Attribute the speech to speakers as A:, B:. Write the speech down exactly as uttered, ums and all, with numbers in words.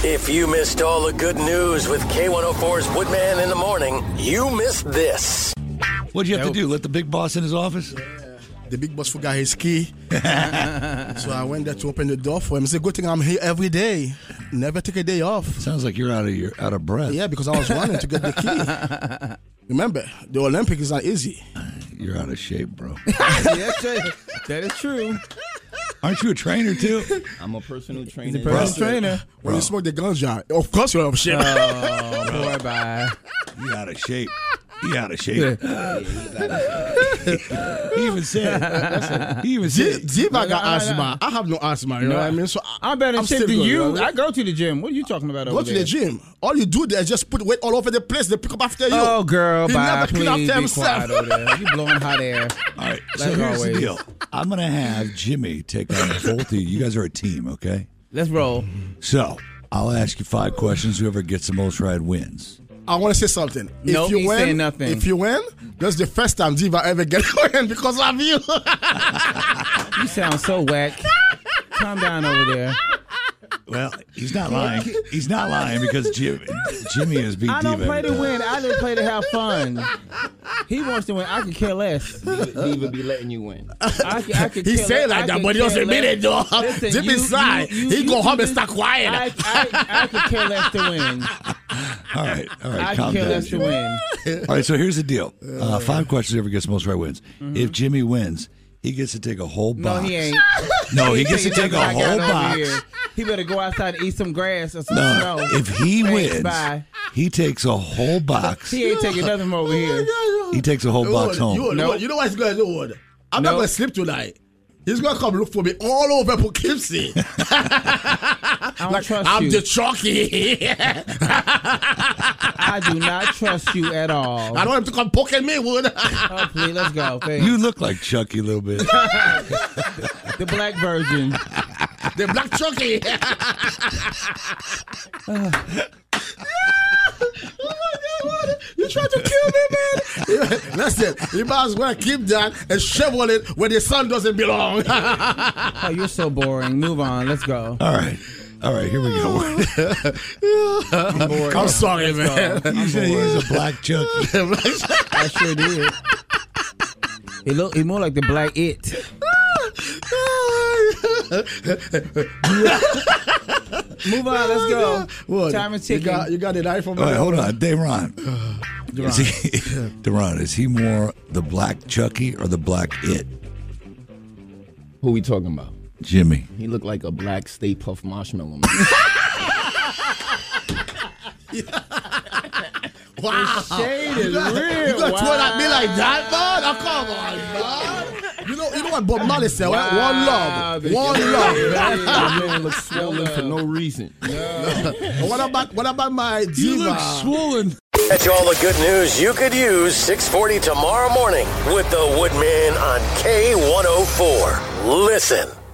A: If you missed all the good news with K one oh four's Woodman in the morning, you missed this.
B: What'd you have to do? Let the big boss in his office?
C: Yeah. The big boss forgot his key. So I went there to open the door for him. It's a good thing I'm here every day. Never take a day off.
B: Sounds like you're out of your out of breath.
C: Yeah, because I was running to get the key. Remember, the Olympics is not easy.
B: You're out of shape, bro.
D: Yes, that is true.
B: Aren't you a trainer, too?
E: I'm a personal trainer.
D: He's a personal trainer.
C: When Bro. you smoke the ganja, of course you're out of shape.
D: Oh, boy, bye.
B: You out of shape. He out of shape. Yeah, he's out of shape. He even said. He even said.
C: Diva got asthma. I have no asthma. You no. know what I mean? So I,
D: I'm better
C: I'm
D: shape than you.
C: Right?
D: I go to the gym. What are you talking about?
C: Go
D: over
C: to
D: there?
C: the gym. All you do there is just put weight all over the place. They pick up after you.
D: Oh, girl,
C: he
D: bye.
C: never
D: Please
C: after
D: be
C: himself.
D: quiet over there. You blowing hot air.
B: All right.
D: Like
B: so here's
D: always.
B: the deal. I'm gonna have Jimmy take on both of you. You guys are a team, okay?
D: Let's roll.
B: So I'll ask you five questions. Whoever gets the most right wins.
C: I want to say something.
D: Nope,
C: if you
D: he's
C: win,
D: saying nothing.
C: If you win, that's the first time Diva ever get a win because of you.
D: You sound so whack. Calm down over there.
B: Well, he's not lying. He's not lying because Jim, Jimmy has beat Diva.
D: I don't play to
B: time.
D: win. I just play to have fun. He wants to win. I could care less.
E: Diva be letting you win.
D: I, I could
C: He
D: care
C: say
D: less.
C: like
D: I
C: that,
D: could
C: but he doesn't
D: care
C: mean it though.
D: Listen,
C: Jimmy
D: you-
C: side,
D: you- you-
C: he
D: you
C: go
D: do
C: home and
D: this-
C: start quiet.
D: I, I, I could care less to win.
B: All right, all right,
D: I
B: calm
D: could care
B: down.
D: less to
B: Jimmy.
D: win.
B: All right, so here's the deal. Uh, five questions. Whoever gets the most right wins.
D: Mm-hmm.
B: If Jimmy wins, he gets to take a whole box.
D: No, he ain't.
B: No, he gets to
D: Take
B: take a
D: nothing I
B: whole
D: got over
B: box.
D: here. He better go outside and eat some grass or some
B: No,
D: snow.
B: if he
D: Thanks,
B: wins,
D: bye.
B: he takes a whole box.
D: He ain't taking nothing from over here.
B: He takes a whole box
C: You,
B: home.
C: you,
D: Nope.
C: you know what he's going to do? Wood? I'm not
D: Nope.
C: going to sleep tonight. He's going to come look for me all over Poughkeepsie.
D: I don't
C: like,
D: trust
C: I'm
D: you.
C: the Chucky.
D: I do not trust you at all.
C: I don't want him to come poking me, Wood.
D: Oh, please, let's go. Thanks.
B: You look like Chucky a little bit.
D: The black version.
C: The black Chucky. You trying to kill me, man? Listen, you might as well keep that and shovel it where the sun doesn't belong.
D: Oh, you're so boring. Move on. Let's go.
B: All right. All right, here we go.
D: I'm bored.
C: I'm sorry,
D: Let's
C: man.
D: go.
B: You said he's a black Chucky.
D: I sure did. He look. He more like the black it. Move on. Let's go.
C: What?
D: Time is
C: You
D: ticking.
C: got, you got the knife on
B: All
C: me?
B: right, hold on. Deron. Is he, Deron, is he more the black Chucky or the black it?
E: Who we talking about?
B: Jimmy.
E: He looked like a black Stay Puft Marshmallow Man.
C: Wow.
D: Shade is
C: You got,
D: real.
C: you got
D: Wow.
C: to twirl at me like that, man? Oh, come on, man. You know, you know what Bob Marley said? right?
D: Wow.
C: One love.
D: The-
C: One
D: Yeah.
C: love.
E: That man looks swollen for no reason.
C: What about what about my diva?
B: You look swollen.
A: Catch all the good news you could use six forty tomorrow morning with the Woodman on K one oh four. Listen.